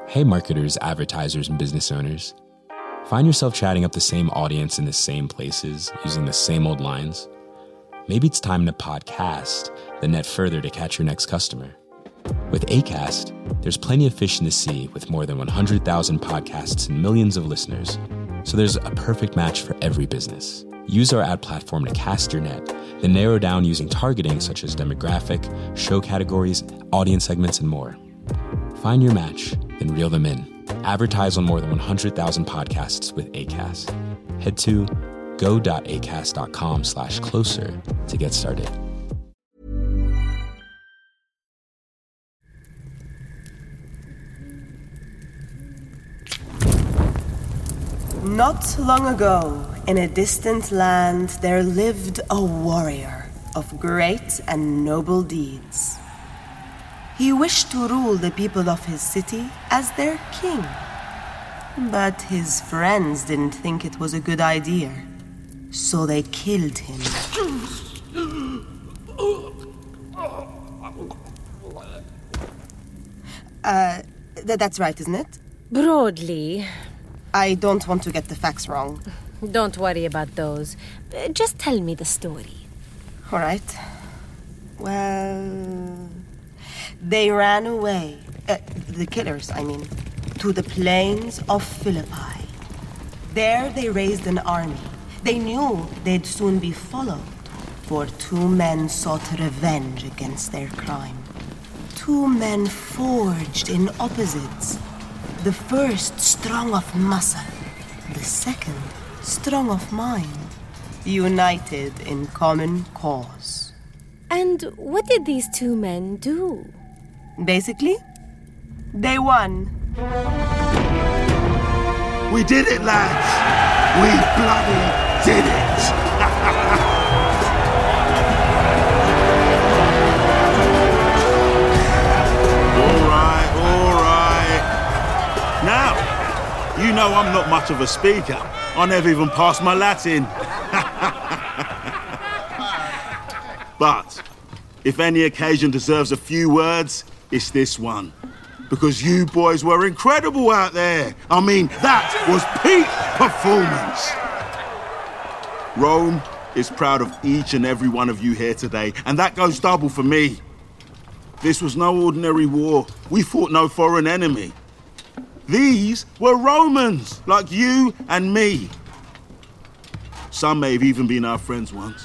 Hey marketers, advertisers, and business owners. Find yourself chatting up the same audience in the same places, using the same old lines? Maybe it's time to podcast the net further to catch your next customer. With Acast, there's plenty of fish in the sea with more than 100,000 podcasts and millions of listeners. So there's a perfect match for every business. Use our ad platform to cast your net, then narrow down using targeting such as demographic, show categories, audience segments, and more. Find your match, then reel them in. Advertise on more than 100,000 podcasts with Acast. Head to go.acast.com/closer to get started. Not long ago, in a distant land, there lived a warrior of great and noble deeds. He wished to rule the people of his city as their king. But his friends didn't think it was a good idea, so they killed him. That's right, isn't it? Broadly. I don't want to get the facts wrong. Don't worry about those. Just tell me the story. All right. Well, they ran away, the killers, I mean, to the plains of Philippi. There they raised an army. They knew they'd soon be followed, for two men sought revenge against their crime. Two men forged in opposites. The first strong of muscle, the second strong of mind, united in common cause. And what did these two men do? Basically, they won. We did it, lads! We bloody did it! All right. Now, you know I'm not much of a speaker. I never even passed my Latin. But if any occasion deserves a few words, it's this one. Because you boys were incredible out there. I mean, that was peak performance. Rome is proud of each and every one of you here today, and that goes double for me. This was no ordinary war. We fought no foreign enemy. These were Romans, like you and me. Some may have even been our friends once.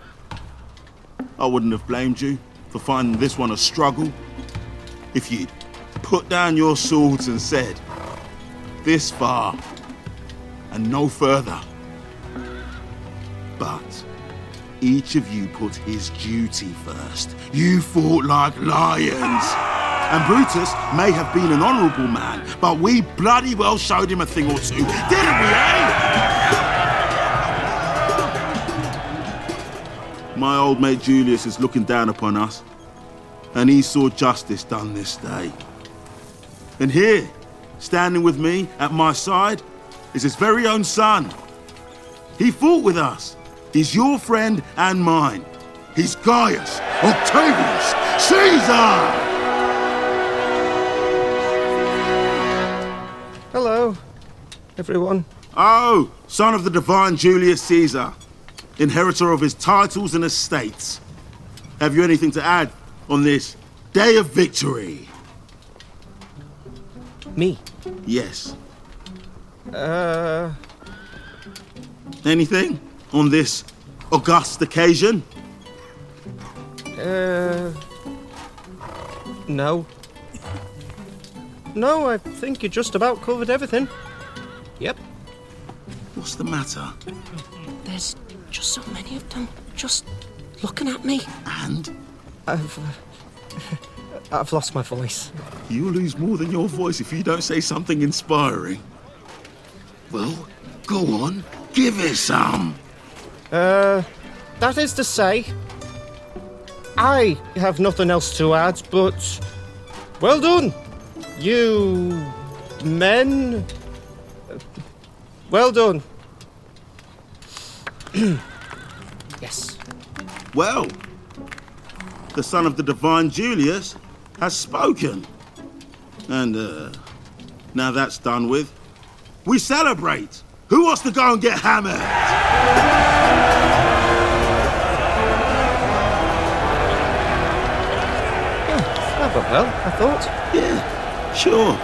I wouldn't have blamed you for finding this one a struggle if you'd put down your swords and said, this far and no further. But each of you put his duty first. You fought like lions. And Brutus may have been an honourable man, but we bloody well showed him a thing or two, didn't we, eh? My old mate Julius is looking down upon us, and he saw justice done this day. And here, standing with me at my side, is his very own son. He fought with us. He's your friend and mine. He's Gaius Octavius Caesar! Hello, everyone. Oh, son of the divine Julius Caesar, inheritor of his titles and estates. Have you anything to add on this day of victory? Me? Yes. Anything on this august occasion? No. No, I think you just about covered everything. Yep. What's the matter? There's just so many of them, just looking at me. And? I've lost my voice. You'll lose more than your voice if you don't say something inspiring. Well, go on, give it some. That is to say, I have nothing else to add, but well done, you men. Well done. Yes. Well, the son of the divine Julius has spoken. And, Now that's done with, we celebrate. Who wants to go and get hammered? That went well, I thought. Yeah, sure.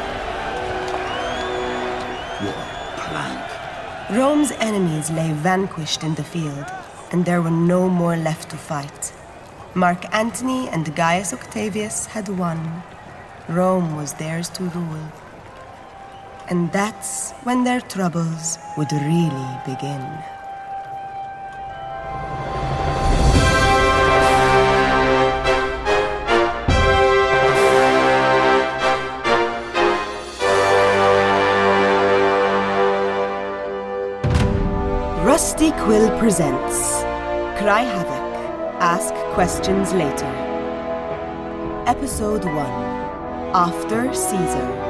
What a plank. Rome's enemies lay vanquished in the field, and there were no more left to fight. Mark Antony and Gaius Octavius had won. Rome was theirs to rule. And that's when their troubles would really begin. Rusty Quill presents Cry Havoc, Ask Questions Later. Episode 1, After Caesar.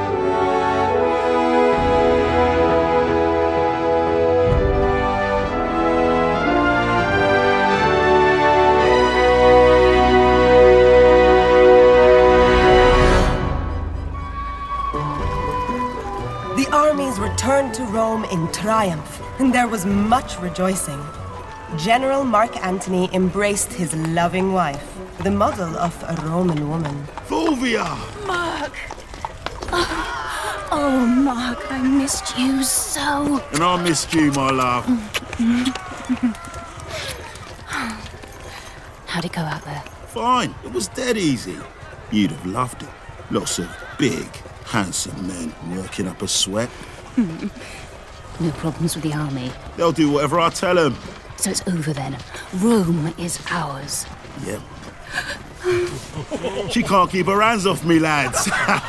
The armies returned to Rome in triumph, and there was much rejoicing. General Mark Antony embraced his loving wife, the model of a Roman woman. Fulvia! Mark! Oh, Mark, I missed you so. And I missed you, my love. How'd it go out there? Fine, it was dead easy. You'd have loved it. Lots of big, handsome men working up a sweat. No problems with the army. They'll do whatever I tell them. So it's over then. Rome is ours. Yep. She can't keep her hands off me, lads.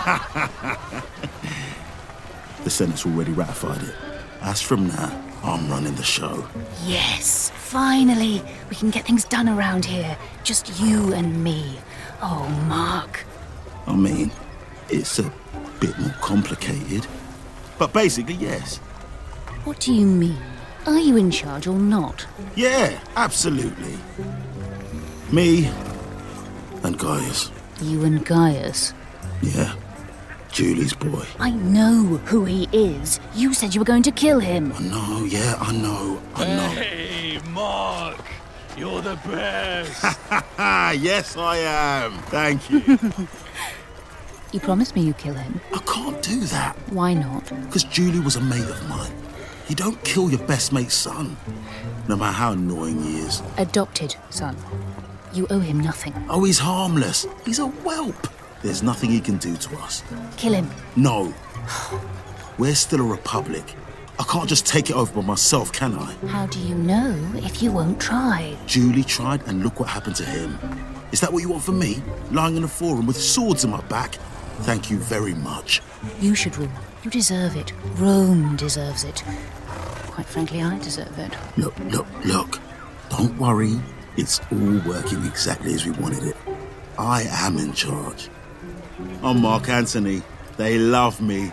The Senate's already ratified it. As from now, I'm running the show. Yes, finally. We can get things done around here. Just you and me. Oh, Mark. I mean, it's a bit more complicated. But basically, yes. What do you mean? Are you in charge or not? Yeah, absolutely. Me and Gaius. You and Gaius? Yeah, Julie's boy. I know who he is. You said you were going to kill him. I know, yeah, I know. Hey, Mark, you're the best. Yes, I am. Thank you. You promised me you'd kill him. I can't do that. Why not? Because Julie was a mate of mine. You don't kill your best mate's son, no matter how annoying he is. Adopted son. You owe him nothing. Oh, he's harmless. He's a whelp. There's nothing he can do to us. Kill him. No. We're still a republic. I can't just take it over by myself, can I? How do you know if you won't try? Julie tried, and look what happened to him. Is that what you want from me? Lying in a forum with swords in my back? Thank you very much. You should rule. You deserve it. Rome deserves it. Quite frankly, I deserve it. Look. Don't worry. It's all working exactly as we wanted it. I am in charge. I'm Mark Antony. They love me.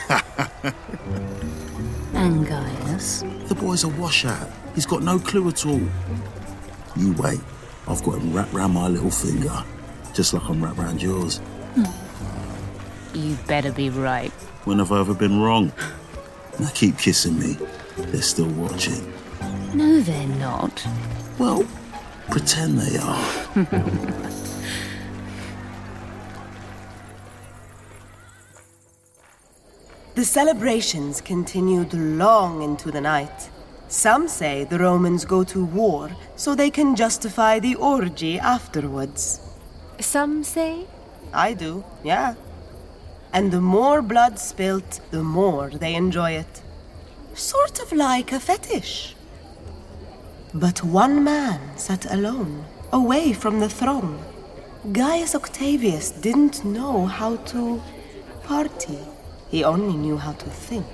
And Gaius? The boy's a washout. He's got no clue at all. You wait. I've got him wrapped round my little finger. Just like I'm wrapped round yours. You better be right. When have I ever been wrong? Now keep kissing me. They're still watching. No, they're not. Well, pretend they are. The celebrations continued long into the night. Some say the Romans go to war so they can justify the orgy afterwards. Some say? I do, yeah. And the more blood spilt, the more they enjoy it. Sort of like a fetish. But one man sat alone, away from the throng. Gaius Octavius didn't know how to party. He only knew how to think.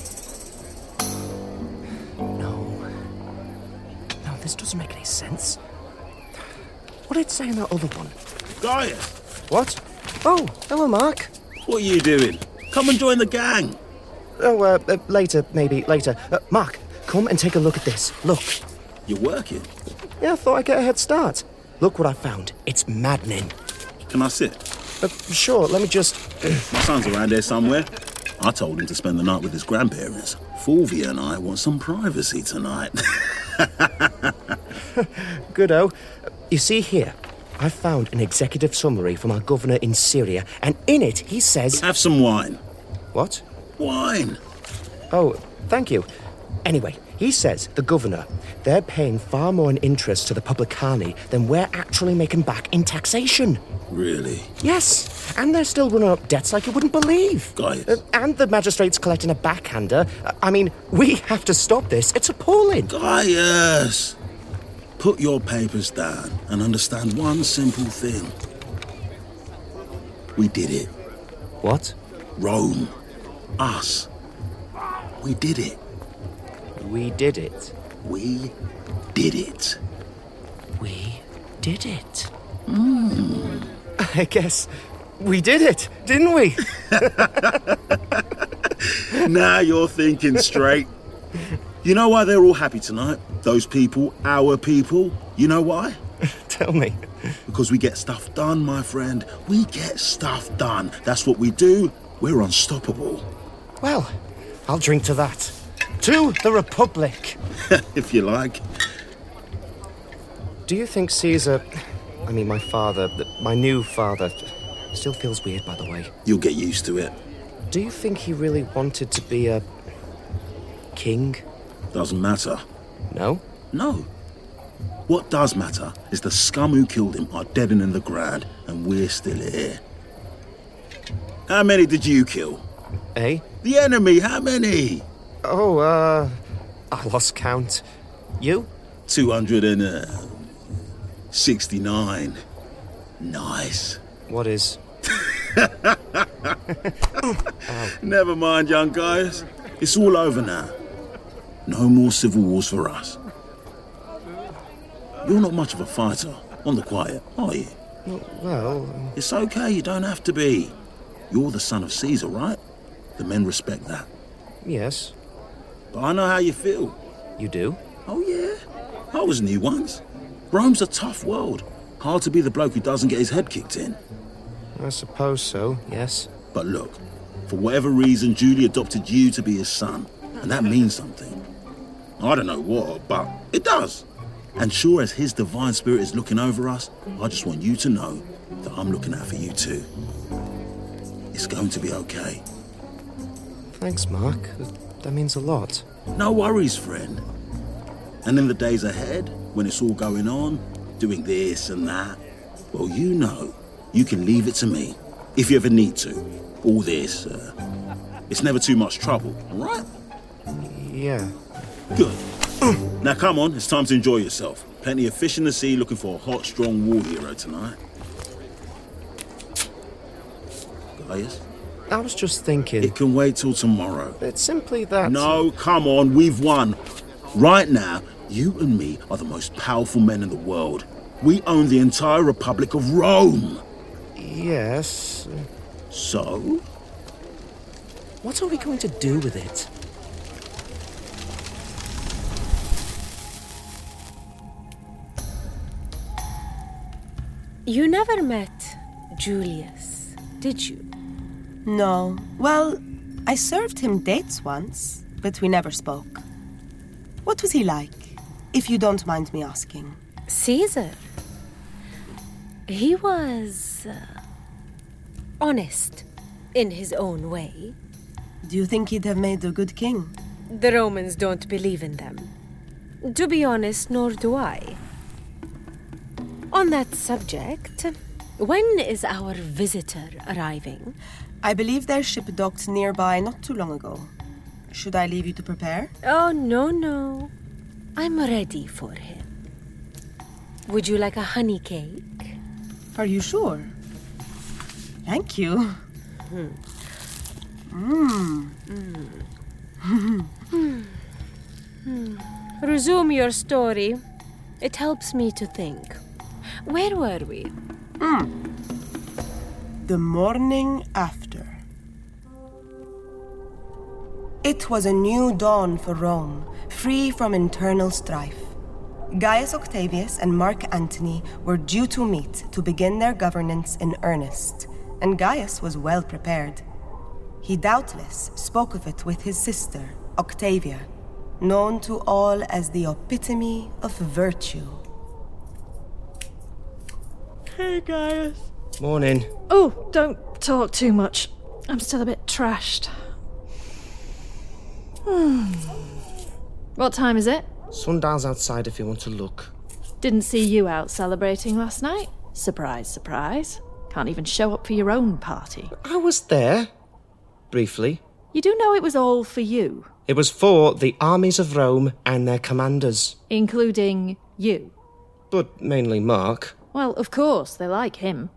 No, this doesn't make any sense. What did it say in that other one? Gaius, What? Oh, hello, Mark. what are you doing? Come and join the gang. Oh, later, maybe, later. Mark, come and take a look at this. Look. You're working. Yeah, I thought I'd get a head start. Look what I found. It's maddening. Can I sit? Sure, let me just... My son's around here somewhere. I told him to spend the night with his grandparents. Fulvia and I want some privacy tonight. Goodo. You see here, I found an executive summary from our governor in Syria, and in it he says... Have some wine. What? Wine. Oh, thank you. Anyway, he says, the governor, they're paying far more in interest to the Publicani than we're actually making back in taxation. Really? Yes, and they're still running up debts like you wouldn't believe. Gaius. And the magistrate's collecting a backhander. I mean, we have to stop this. It's appalling. Gaius! Put your papers down and understand one simple thing. We did it. What? Rome. Us. We did it. We did it. We did it. We did it. I guess we did it, didn't we? Now you're thinking straight. You know why they're all happy tonight? Those people, our people. You know why? Tell me. Because we get stuff done, my friend. We get stuff done. That's what we do. We're unstoppable. Well, I'll drink to that. To the Republic. If you like. Do you think Caesar... I mean, my father, my new father... Still feels weird, by the way. You'll get used to it. Do you think he really wanted to be a... king? Doesn't matter. No? No. What does matter is the scum who killed him are dead and in the ground, and we're still here. How many did you kill? Eh? The enemy, how many? Oh, I lost count. You? 269. Nice. What is? Never mind, young guys. It's all over now. No more civil wars for us. You're not much of a fighter, on the quiet, are you? Well... It's okay, you don't have to be. You're the son of Caesar, right? The men respect that. Yes. But I know how you feel. You do? Oh, yeah. I was new once. Rome's a tough world. Hard to be the bloke who doesn't get his head kicked in. I suppose so, yes. But look, for whatever reason, Julie adopted you to be his son. And that means something. I don't know what, but it does. And sure as his divine spirit is looking over us, I just want you to know that I'm looking out for you too. It's going to be okay. Thanks, Mark. That means a lot. No worries, friend. And in the days ahead, when it's all going on, doing this and that, well, you know, you can leave it to me, if you ever need to. All this, it's never too much trouble, all right? Yeah. Good. Now come on, it's time to enjoy yourself. Plenty of fish in the sea, looking for a hot, strong war hero tonight. Gaius? I was just thinking... It can wait till tomorrow. It's simply that... No, come on, we've won. Right now, you and me are the most powerful men in the world. We own the entire Republic of Rome. Yes. So? What are we going to do with it? You never met Julius, did you? No. Well, I served him dates once, but we never spoke. What was he like, if you don't mind me asking? Caesar. He was... honest, in his own way. Do you think he'd have made a good king? The Romans don't believe in them. To be honest, nor do I. On that subject, when is our visitor arriving? I believe their ship docked nearby not too long ago. Should I leave you to prepare? Oh, no. I'm ready for him. Would you like a honey cake? Are you sure? Thank you. Resume your story. It helps me to think. Where were we? The morning after. It was a new dawn for Rome, free from internal strife. Gaius Octavius and Mark Antony were due to meet to begin their governance in earnest, and Gaius was well prepared. He doubtless spoke of it with his sister, Octavia, known to all as the epitome of virtue. Hey, Gaius. Morning. Oh, don't talk too much. I'm still a bit trashed. What time is it? Sundial's outside if you want to look. Didn't see you out celebrating last night. Surprise, surprise. Can't even show up for your own party. I was there. Briefly. You do know it was all for you. It was for the armies of Rome and their commanders. Including you. But mainly Mark. Well, of course, they like him.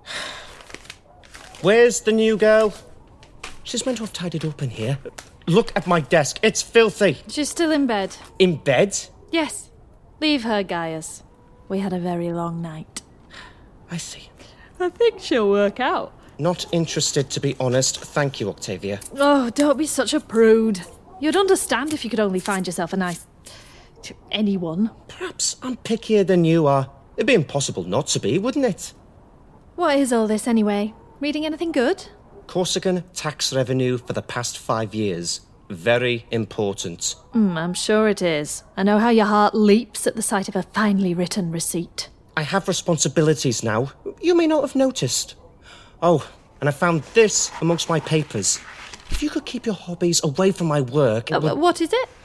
Where's the new girl? She's meant to have tidied up in here. Look at my desk. It's filthy. She's still in bed. In bed? Yes. Leave her, Gaius. We had a very long night. I see. I think she'll work out. Not interested, to be honest. Thank you, Octavia. Oh, don't be such a prude. You'd understand if you could only find yourself a nice... anyone. Perhaps I'm pickier than you are. It'd be impossible not to be, wouldn't it? What is all this, anyway? Reading anything good? Corsican tax revenue for the past 5 years. Very important. I'm sure it is. I know how your heart leaps at the sight of a finely written receipt. I have responsibilities now. You may not have noticed. Oh, and I found this amongst my papers. If you could keep your hobbies away from my work... What is it?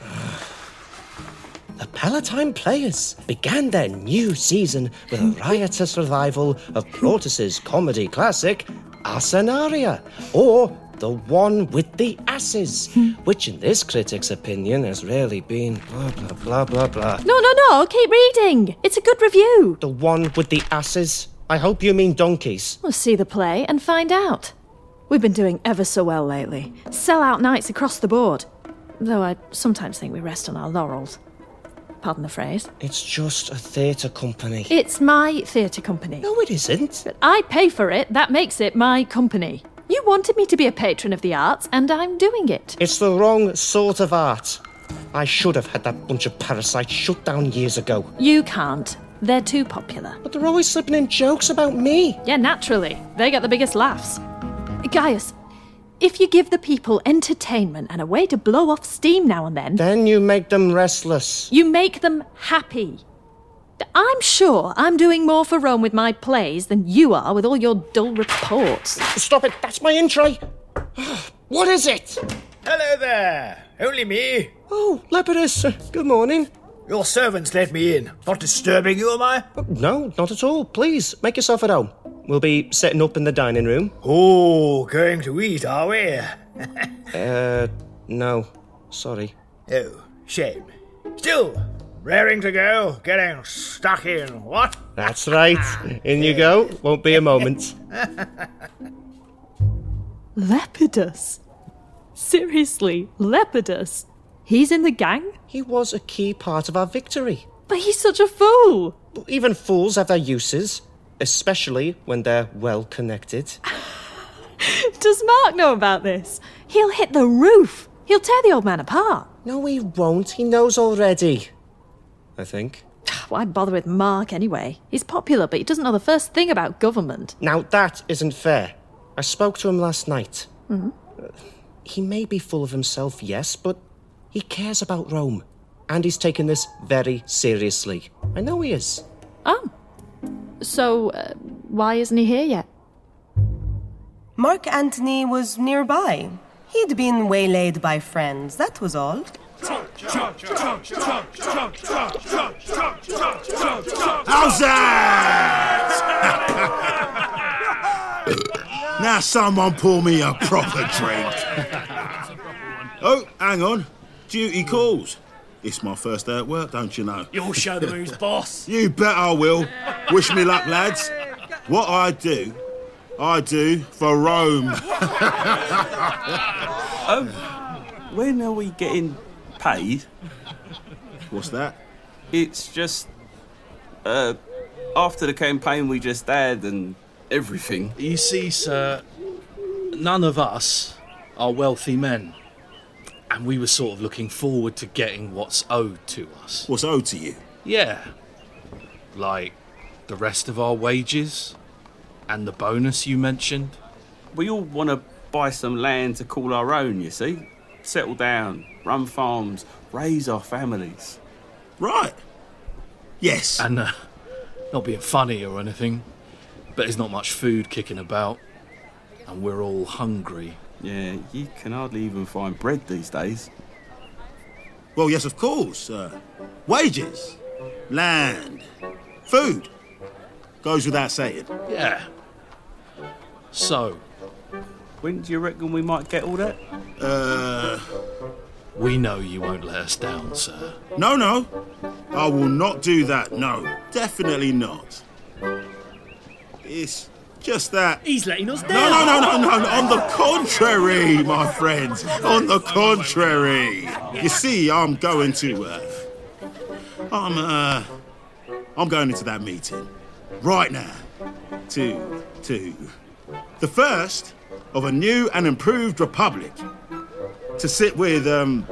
The Palatine Players began their new season with a riotous revival of Plautus's comedy classic, Arsenaria, or The One with the Asses, which in this critic's opinion has really been blah, blah, blah, blah, blah. No, keep reading. It's a good review. The One with the Asses? I hope you mean donkeys. We'll see the play and find out. We've been doing ever so well lately. Sell-out nights across the board. Though I sometimes think we rest on our laurels. Pardon the phrase. It's just a theatre company. It's my theatre company. No, it isn't. But I pay for it. That makes it my company. You wanted me to be a patron of the arts, and I'm doing it. It's the wrong sort of art. I should have had that bunch of parasites shut down years ago. You can't. They're too popular. But they're always slipping in jokes about me. Yeah, naturally. They get the biggest laughs. Gaius, if you give the people entertainment and a way to blow off steam now and then you make them restless. You make them happy. I'm sure I'm doing more for Rome with my plays than you are with all your dull reports. Stop it, that's my intro. What is it? Hello there. Only me. Oh, Lepidus. Good morning. Your servants let me in. Not disturbing you, am I? No, not at all. Please, make yourself at home. We'll be setting up in the dining room. Oh, going to eat, are we? No. Sorry. Oh, shame. Still, raring to go, getting stuck in, what? That's right. In you go. Won't be a moment. Lepidus? Seriously, Lepidus? He's in the gang? He was a key part of our victory. But he's such a fool! Even fools have their uses, especially when they're well connected. Does Mark know about this? He'll hit the roof. He'll tear the old man apart. No, he won't. He knows already. I think. Why bother with Mark anyway? He's popular, but he doesn't know the first thing about government. Now, that isn't fair. I spoke to him last night. Mm-hmm. He may be full of himself, yes, but he cares about Rome. And he's taken this very seriously. I know he is. Oh. So, why isn't he here yet? Mark Antony was nearby. He'd been waylaid by friends, that was all. How's that? Now someone pour me a proper drink. Oh, hang on. Duty calls. It's my first day at work, don't you know? You'll show them who's boss. You bet I will. Wish me luck, lads. What I do for Rome. When are we getting paid? What's that? It's just... after the campaign we just had and everything. You see, sir, none of us are wealthy men. And we were sort of looking forward to getting what's owed to us. What's owed to you? Yeah. Like the rest of our wages and the bonus you mentioned. We all want to buy some land to call our own, you see. Settle down, run farms, raise our families. Right. Yes. And not being funny or anything, but there's not much food kicking about. And we're all hungry. Yeah, you can hardly even find bread these days. Well, yes, of course. Wages, land, food. Goes without saying. Yeah. So, when do you reckon we might get all that? We know you won't let us down, sir. No. I will not do that, no. Definitely not. It's just that... He's letting us down. No. On the contrary, my friends. On the contrary. You see, I'm going to... I'm going into that meeting. Right now. To... The first of a new and improved republic. To sit with,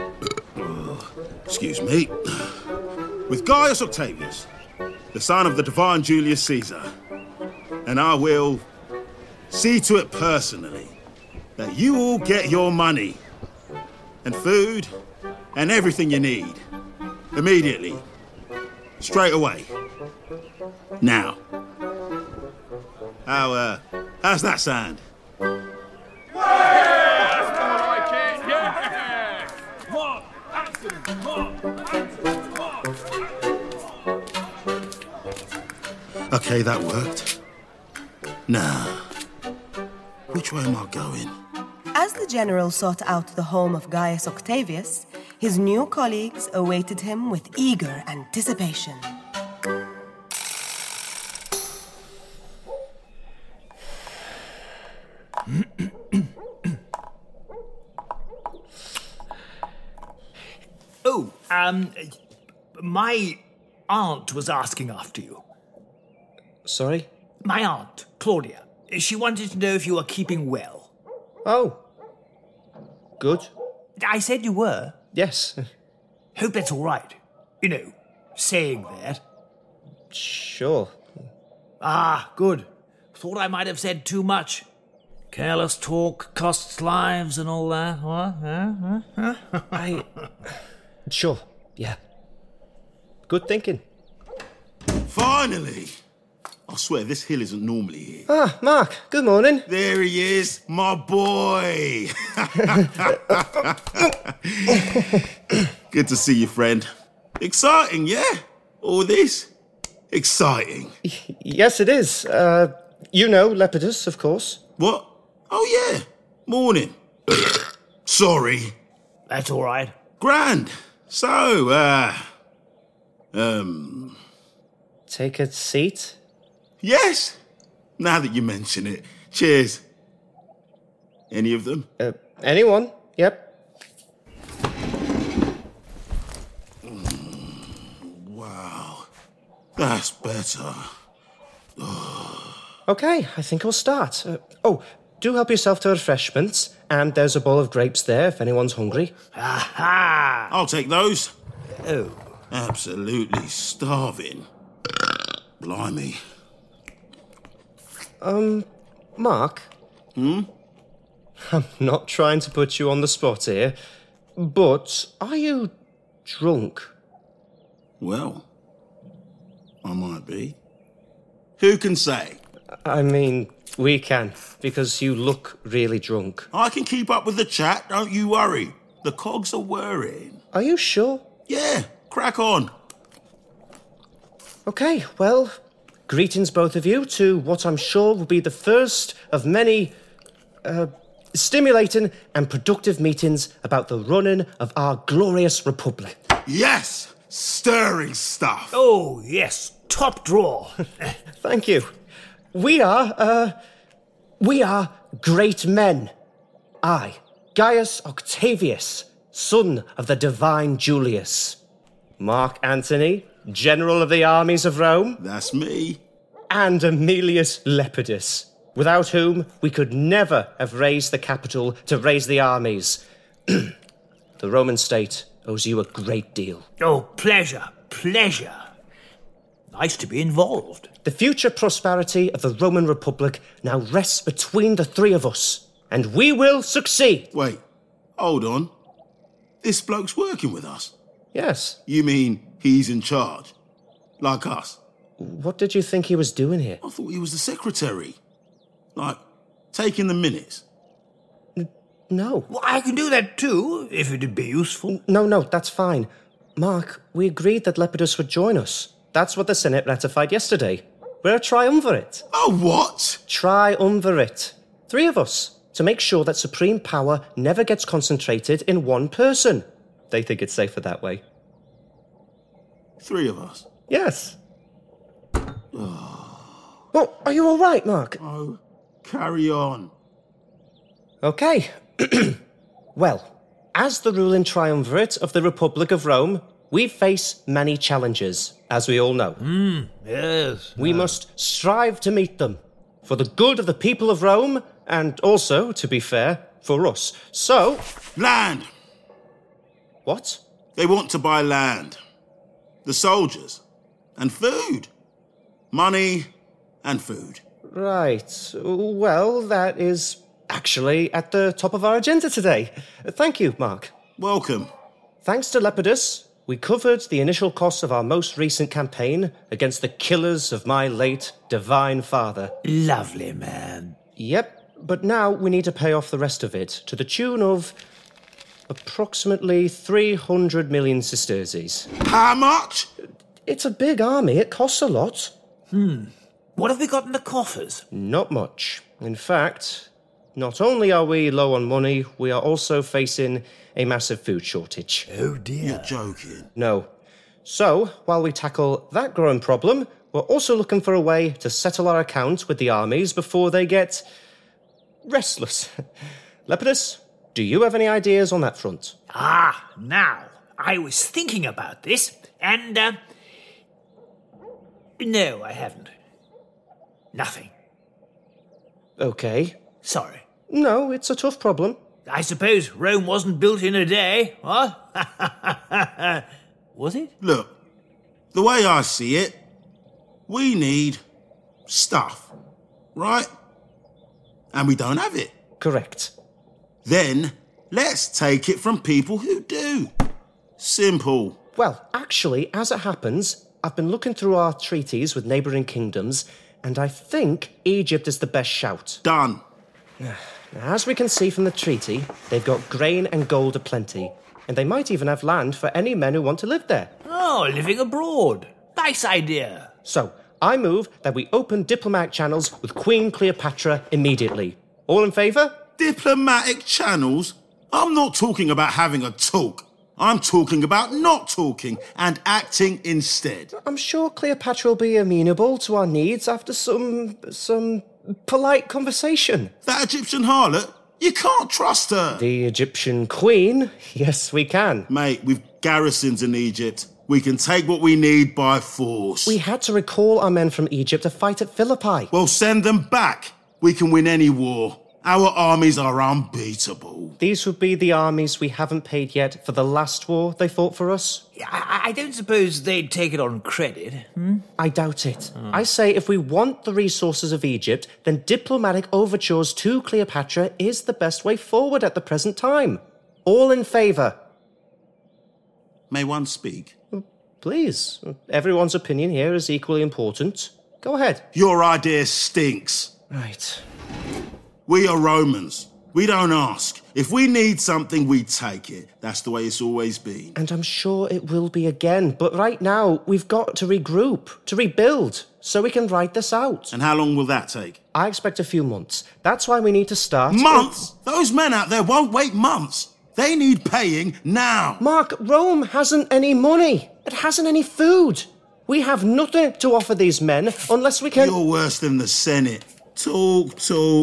excuse me, with Gaius Octavius, the son of the divine Julius Caesar. And I will see to it personally that you all get your money and food and everything you need immediately, straight away. Now, how's that sound? Okay, that worked. Now, which way am I going? As the general sought out the home of Gaius Octavius, his new colleagues awaited him with eager anticipation. My aunt was asking after you. Sorry? My aunt, Claudia. She wanted to know if you were keeping well. Oh. Good. I said you were. Yes. Hope that's all right. You know, saying that. Sure. Ah, good. Thought I might have said too much. Careless talk costs lives and all that. Huh? Sure, yeah. Good thinking. Finally! I swear, this hill isn't normally here. Ah, Mark, good morning. There he is, my boy. Good to see you, friend. Exciting, yeah? All this? Exciting. Yes, it is. You know Lepidus, of course. What? Oh, yeah. Morning. Sorry. That's all right. Grand. So, Take a seat. Yes. Now that you mention it. Cheers. Any of them? Anyone? Yep. Wow. That's better. Okay, I think we'll start. Do help yourself to refreshments, and there's a bowl of grapes there if anyone's hungry. Aha! I'll take those. Oh. Absolutely starving. Blimey. Mark? I'm not trying to put you on the spot here, but are you drunk? Well, I might be. Who can say? I mean, we can, because you look really drunk. I can keep up with the chat, don't you worry. The cogs are whirring. Are you sure? Yeah, crack on. Okay, well, greetings both of you to what I'm sure will be the first of many stimulating and productive meetings about the running of our glorious republic. Yes! Stirring stuff. Oh, yes. Top draw. Thank you. We are great men. I, Gaius Octavius, son of the divine Julius. Mark Antony, general of the armies of Rome. That's me. And Aemilius Lepidus, without whom we could never have raised the capital to raise the armies. The Roman state owes you a great deal. Oh, pleasure. Nice to be involved. The future prosperity of the Roman Republic now rests between the three of us. and we will succeed. Wait, hold on. This bloke's working with us. Yes. You mean he's in charge? Like us? What did you think he was doing here? I thought he was the secretary. Like, taking the minutes. No. Well, I can do that too, if it'd be useful. No, that's fine. Mark, we agreed that Lepidus would join us. That's what the Senate ratified yesterday. We're a triumvirate. Oh, what? Triumvirate. 3 of us, to make sure that supreme power never gets concentrated in one person. They think it's safer that way. 3 of us? Yes. Well, are you all right, Mark? Oh, carry on. Okay. Well, as the ruling triumvirate of the Republic of Rome, we face many challenges, as we all know. Yes. We must strive to meet them, for the good of the people of Rome, and also, to be fair, for us. So... Land! What? They want to buy land. The soldiers. And food. Money and food. Right. Well, that is actually at the top of our agenda today. Thank you, Mark. Welcome. Thanks to Lepidus, we covered the initial costs of our most recent campaign against the killers of my late divine father. Lovely, man. Yep, but now we need to pay off the rest of it to the tune of approximately 300 million sesterces. How much? It's a big army. It costs a lot. What have we got in the coffers? Not much. In fact, not only are we low on money, we are also facing a massive food shortage. Oh dear. You're joking. No. So, while we tackle that growing problem, we're also looking for a way to settle our account with the armies before they get restless. Lepidus, do you have any ideas on that front? Now, I was thinking about this, and, no, I haven't. Nothing. Okay. Sorry. No, it's a tough problem. I suppose Rome wasn't built in a day, what? Was it? Look, the way I see it, we need stuff, right? And we don't have it. Correct. Then let's take it from people who do. Simple. Well, actually, as it happens, I've been looking through our treaties with neighbouring kingdoms, and I think Egypt is the best shout. Done. Now, as we can see from the treaty, they've got grain and gold aplenty, and they might even have land for any men who want to live there. Oh, living abroad. Nice idea. So, I move that we open diplomatic channels with Queen Cleopatra immediately. All in favour? Diplomatic channels? I'm not talking about having a talk. I'm talking about not talking and acting instead. I'm sure Cleopatra will be amenable to our needs after some polite conversation. That Egyptian harlot? You can't trust her. The Egyptian queen? Yes, we can. Mate, we've garrisons in Egypt. We can take what we need by force. We had to recall our men from Egypt to fight at Philippi. Well, send them back. We can win any war. Our armies are unbeatable. These would be the armies we haven't paid yet for the last war they fought for us. I don't suppose they'd take it on credit. I doubt it. I say if we want the resources of Egypt, then diplomatic overtures to Cleopatra is the best way forward at the present time. All in favour? May one speak? Please. Everyone's opinion here is equally important. Go ahead. Your idea stinks. Right. We are Romans. We don't ask. If we need something, we take it. That's the way it's always been. And I'm sure it will be again. But right now, we've got to regroup, to rebuild, so we can ride this out. And how long will that take? I expect a few months. That's why we need to start... Months? Those men out there won't wait months. They need paying now. Mark, Rome hasn't any money. It hasn't any food. We have nothing to offer these men unless we can... You're worse than the Senate. Talk.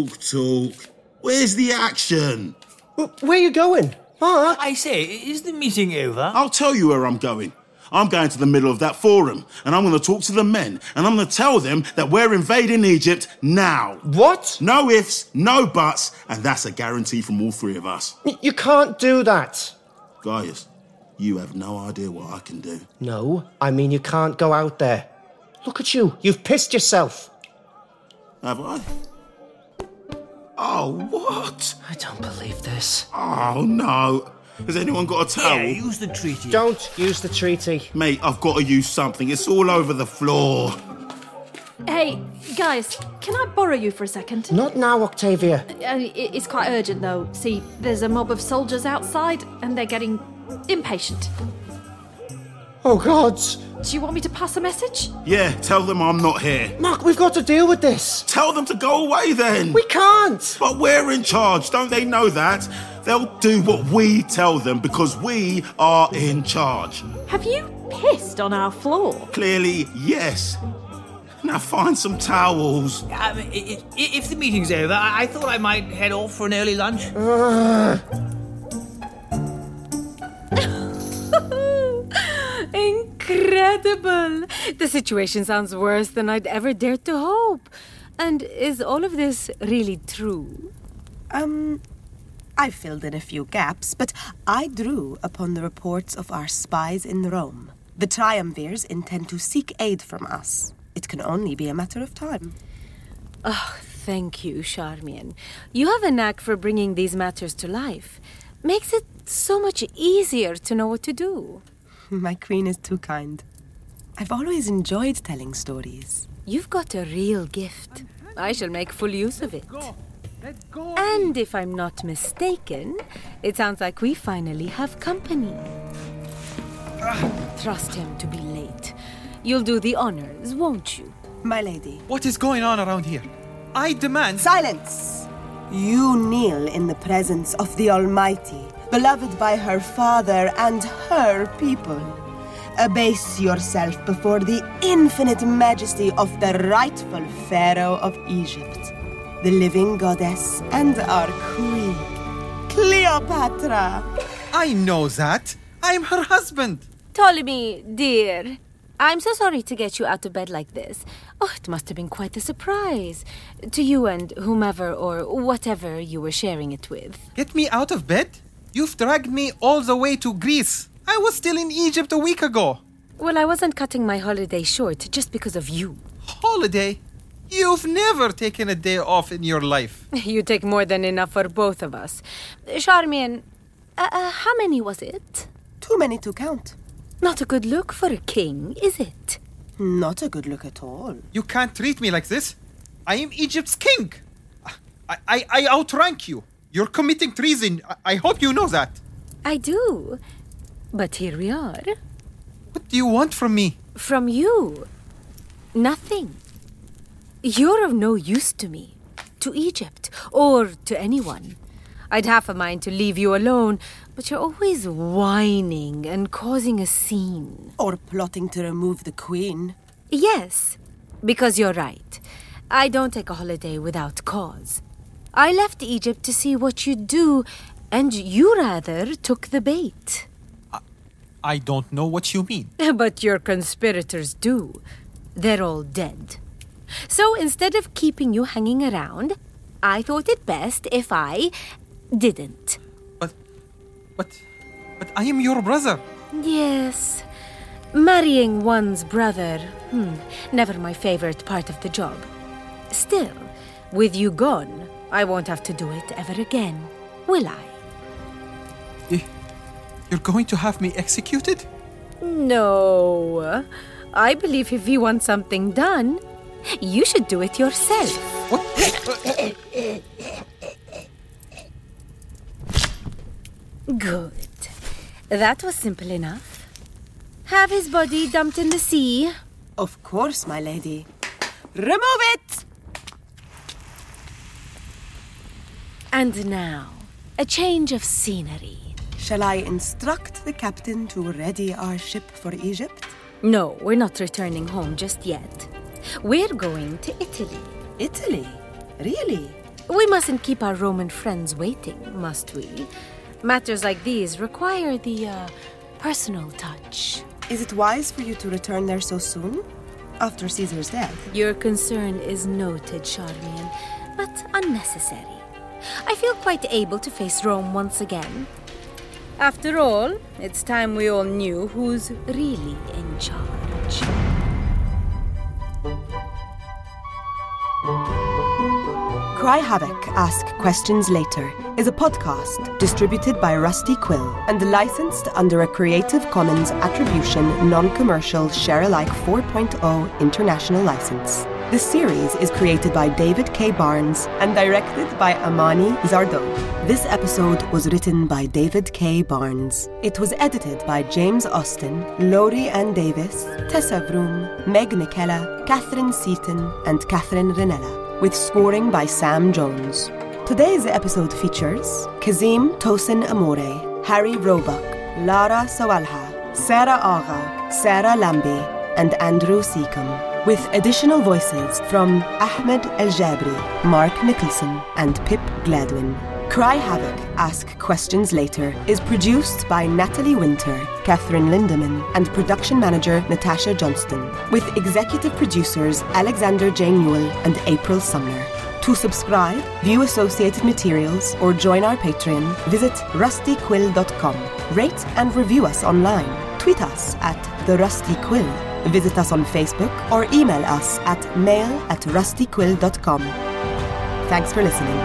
Where's the action? Where are you going? Mark? I say, is the meeting over? I'll tell you where I'm going. I'm going to the middle of that forum, and I'm going to talk to the men, and I'm going to tell them that we're invading Egypt now. What? No ifs, no buts, and that's a guarantee from all 3 of us. You can't do that. Gaius, you have no idea what I can do. No, I mean you can't go out there. Look at you. You've pissed yourself. Have I? Oh, what? I don't believe this. Oh, no. Has anyone got a towel? Here, use the treaty. Don't use the treaty. Mate, I've got to use something. It's all over the floor. Hey, guys, can I borrow you for a second? Not now, Octavia. It's quite urgent, though. See, there's a mob of soldiers outside, and they're getting impatient. Oh, God. Do you want me to pass a message? Yeah, tell them I'm not here. Mark, we've got to deal with this. Tell them to go away then. We can't. But we're in charge, don't they know that? They'll do what we tell them because we are in charge. Have you pissed on our floor? Clearly, yes. Now find some towels. If the meeting's over, I thought I might head off for an early lunch. Incredible! The situation sounds worse than I'd ever dared to hope. And is all of this really true? I filled in a few gaps, but I drew upon the reports of our spies in Rome. The triumvirs intend to seek aid from us. It can only be a matter of time. Oh, thank you, Charmian. You have a knack for bringing these matters to life. Makes it so much easier to know what to do. My queen is too kind. I've always enjoyed telling stories. You've got a real gift. I shall make full use of it. And if I'm not mistaken, it sounds like we finally have company. Trust him to be late. You'll do the honors, won't you? My lady. What is going on around here? I demand... Silence! You kneel in the presence of the Almighty, beloved by her father and her people. Abase yourself before the infinite majesty of the rightful Pharaoh of Egypt, the living goddess and our queen, Cleopatra. I know that. I'm her husband. Ptolemy, dear. I'm so sorry to get you out of bed like this. Oh, it must have been quite a surprise. To you and whomever or whatever you were sharing it with. Get me out of bed? You've dragged me all the way to Greece. I was still in Egypt a week ago. Well, I wasn't cutting my holiday short just because of you. Holiday? You've never taken a day off in your life. You take more than enough for both of us. Charmian, how many was it? Too many to count. Not a good look for a king, is it? Not a good look at all. You can't treat me like this. I am Egypt's king. I outrank you. You're committing treason. I hope you know that. I do. But here we are. What do you want from me? From you? Nothing. You're of no use to me, to Egypt, or to anyone. I'd half a mind to leave you alone, but you're always whining and causing a scene. Or plotting to remove the queen. Yes, because you're right. I don't take a holiday without cause. I left Egypt to see what you'd do, and you rather took the bait. I don't know what you mean. But your conspirators do. They're all dead. So instead of keeping you hanging around, I thought it best if I didn't. But I am your brother. Yes. Marrying one's brother, never my favorite part of the job. Still, with you gone, I won't have to do it ever again, will I? You're going to have me executed? No. I believe if you want something done, you should do it yourself. What? Good. That was simple enough. Have his body dumped in the sea. Of course, my lady. Remove it! And now, a change of scenery. Shall I instruct the captain to ready our ship for Egypt? No, we're not returning home just yet. We're going to Italy. Italy? Really? We mustn't keep our Roman friends waiting, must we? Matters like these require the personal touch. Is it wise for you to return there so soon? After Caesar's death? Your concern is noted, Charmian, but unnecessary. I feel quite able to face Rome once again. After all, it's time we all knew who's really in charge. Cry Havoc, Ask Questions Later is a podcast distributed by Rusty Quill and licensed under a Creative Commons Attribution Non-Commercial Share-alike 4.0 international license. The series is created by David K. Barnes and directed by Amani Zardo. This episode was written by David K. Barnes. It was edited by James Austin, Laurie Ann Davis, Tessa Vroom, Meg McKella, Catherine Seaton, and Catherine Ranella, with scoring by Sam Jones. Today's episode features Kazim Tosin Amore, Harry Roebuck, Lara Sawalha, Sarah Agha, Sarah Lambi, and Andrew Seacombe, with additional voices from Ahmed El Jabri, Mark Nicholson, and Pip Gladwin. Cry Havoc, Ask Questions Later is produced by Natalie Winter, Catherine Lindemann, and production manager Natasha Johnston, with executive producers Alexander J. Newell and April Sumner. To subscribe, view associated materials, or join our Patreon, visit rustyquill.com. Rate and review us online. Tweet us at @TheRustyQuill. Visit us on Facebook or email us at mail@rustyquill.com. Thanks for listening.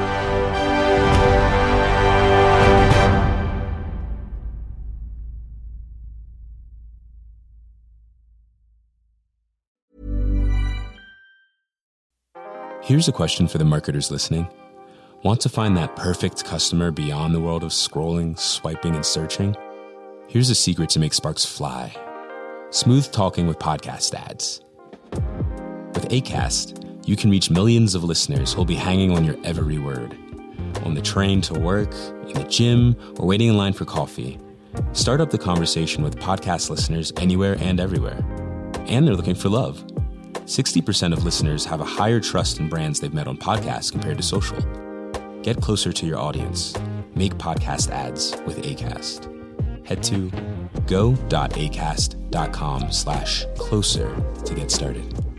Here's a question for the marketers listening. Want to find that perfect customer beyond the world of scrolling, swiping, and searching? Here's a secret to make sparks fly. Smooth talking with podcast ads. With Acast, you can reach millions of listeners who'll be hanging on your every word. On the train to work, in the gym, or waiting in line for coffee. Start up the conversation with podcast listeners anywhere and everywhere. And they're looking for love. 60% of listeners have a higher trust in brands they've met on podcasts compared to social. Get closer to your audience. Make podcast ads with Acast. Head to go.acast.com/closer to get started.